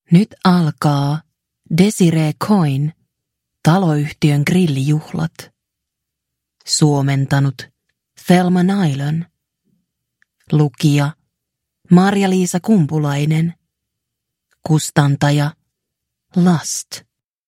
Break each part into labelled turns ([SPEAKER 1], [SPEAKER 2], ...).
[SPEAKER 1] Nyt alkaa Desiree Coin, taloyhtiön grillijuhlat. Suomentanut Thelma Nylund. Lukija Marja-Liisa Kumpulainen. Kustantaja Lust.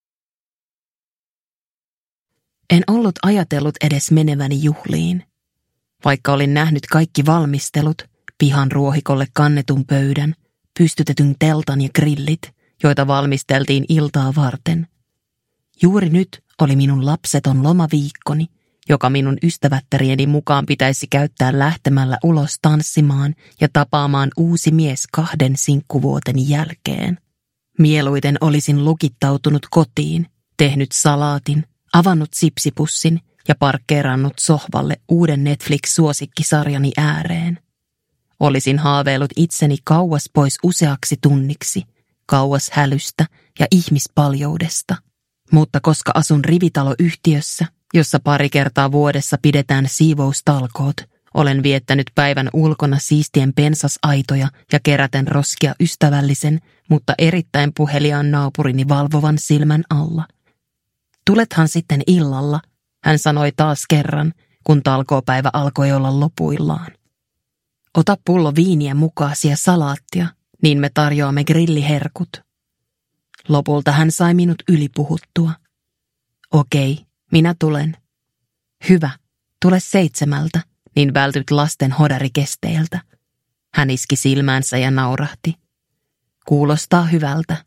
[SPEAKER 1] En ollut ajatellut edes meneväni juhliin. Vaikka olin nähnyt kaikki valmistelut, pihan ruohikolle kannetun pöydän, pystytetyn teltan ja grillit, joita valmisteltiin iltaa varten. Juuri nyt oli minun lapseton lomaviikkoni, joka minun ystävättärieni mukaan pitäisi käyttää lähtemällä ulos tanssimaan ja tapaamaan uusi mies 2 sinkkuvuoteni jälkeen. Mieluiten olisin lukittautunut kotiin, tehnyt salaatin, avannut sipsipussin ja parkkeerannut sohvalle uuden Netflix-suosikkisarjani ääreen. Olisin haaveillut itseni kauas pois useaksi tunniksi, kauas hälystä ja ihmispaljoudesta. Mutta koska asun rivitaloyhtiössä, jossa pari kertaa vuodessa pidetään siivoustalkoot, olen viettänyt päivän ulkona siistien pensasaitoja ja keräten roskia ystävällisen, mutta erittäin puheliaan naapurini valvovan silmän alla. Tulethan sitten illalla, hän sanoi taas kerran, kun talkoopäivä alkoi olla lopuillaan. Ota pullo viiniä mukaasi ja salaattia, niin me tarjoamme grilliherkut. Lopulta hän sai minut ylipuhuttua. Okei, minä tulen. Hyvä, tule 7, niin vältyt lasten hodarikesteiltä. Hän iski silmäänsä ja naurahti. Kuulostaa hyvältä.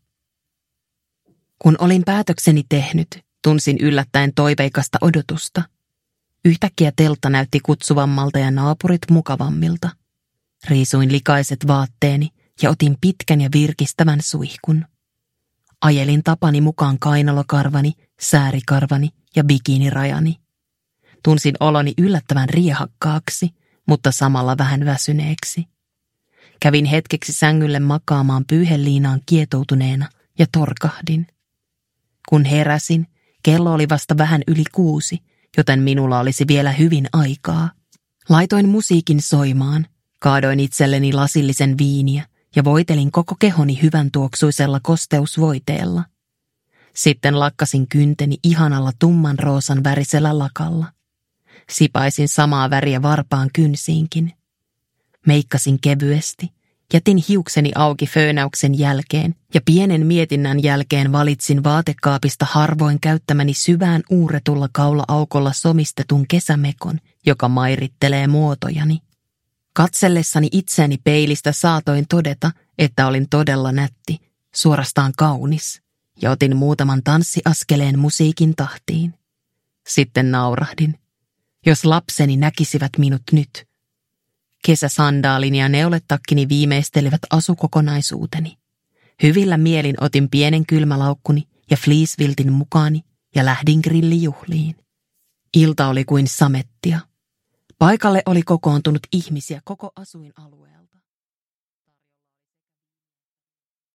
[SPEAKER 1] Kun olin päätökseni tehnyt, tunsin yllättäen toiveikasta odotusta. Yhtäkkiä teltta näytti kutsuvammalta ja naapurit mukavammilta. Riisuin likaiset vaatteeni ja otin pitkän ja virkistävän suihkun. Ajelin tapani mukaan kainalokarvani, säärikarvani ja bikinirajani. Tunsin oloni yllättävän riehakkaaksi, mutta samalla vähän väsyneeksi. Kävin hetkeksi sängylle makaamaan pyyheliinaan kietoutuneena ja torkahdin. Kun heräsin, kello oli vasta vähän yli 6, joten minulla olisi vielä hyvin aikaa. Laitoin musiikin soimaan, kaadoin itselleni lasillisen viiniä ja voitelin koko kehoni hyvän tuoksuisella kosteusvoiteella. Sitten lakkasin kynteni ihanalla tumman roosan värisellä lakalla. Sipaisin samaa väriä varpaan kynsiinkin. Meikkasin kevyesti, jätin hiukseni auki föönäyksen jälkeen ja pienen mietinnän jälkeen valitsin vaatekaapista harvoin käyttämäni syvään uurretulla kaula-aukolla somistetun kesämekon, joka mairittelee muotojani. Katsellessani itseäni peilistä saatoin todeta, että olin todella nätti, suorastaan kaunis, ja otin muutaman tanssiaskeleen musiikin tahtiin. Sitten naurahdin. Jos lapseni näkisivät minut nyt. Kesäsandaalini ja neuletakkini viimeistelivät asukokonaisuuteni. Hyvillä mielin otin pienen kylmälaukkuni ja fleeceviltin mukaani ja lähdin grillijuhliin. Ilta oli kuin samettia. Paikalle oli kokoontunut ihmisiä koko asuinalueella.